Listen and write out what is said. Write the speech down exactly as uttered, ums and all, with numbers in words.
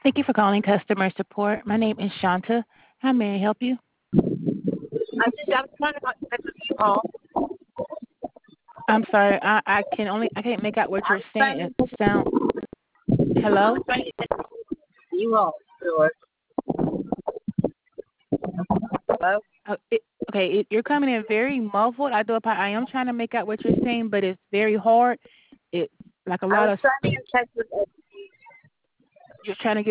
Thank you for calling customer support. My name is Shanta. How may I help you? I just I was trying to contact with you all. I'm sorry. I, I can only I can't make out what I you're was saying. trying It to sound I hello. was trying to get you all. Sure. Hello? Uh, it, okay, it, you're coming in very muffled. I do. apo- I am trying to make out what you're saying, but it's very hard. It's like a I lot was of trying to st- get in touch with you're trying to